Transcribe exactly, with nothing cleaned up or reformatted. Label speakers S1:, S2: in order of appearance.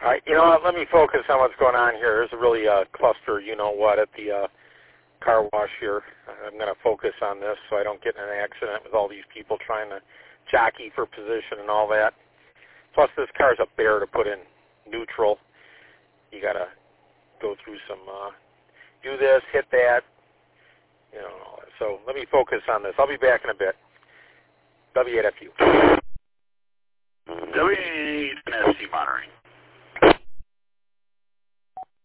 S1: All right, you know what, let me focus on what's going on here. There's a really uh, cluster, you know what, at the uh, car wash here. I'm going to focus on this so I don't get in an accident with all these people trying to jockey for position and all that. Plus, this car's a bear to put in neutral. You got to go through some, uh, do this, hit that, you know, all that. So let me focus on this. I'll be back in a bit. W eight F U.
S2: W eight F U monitoring.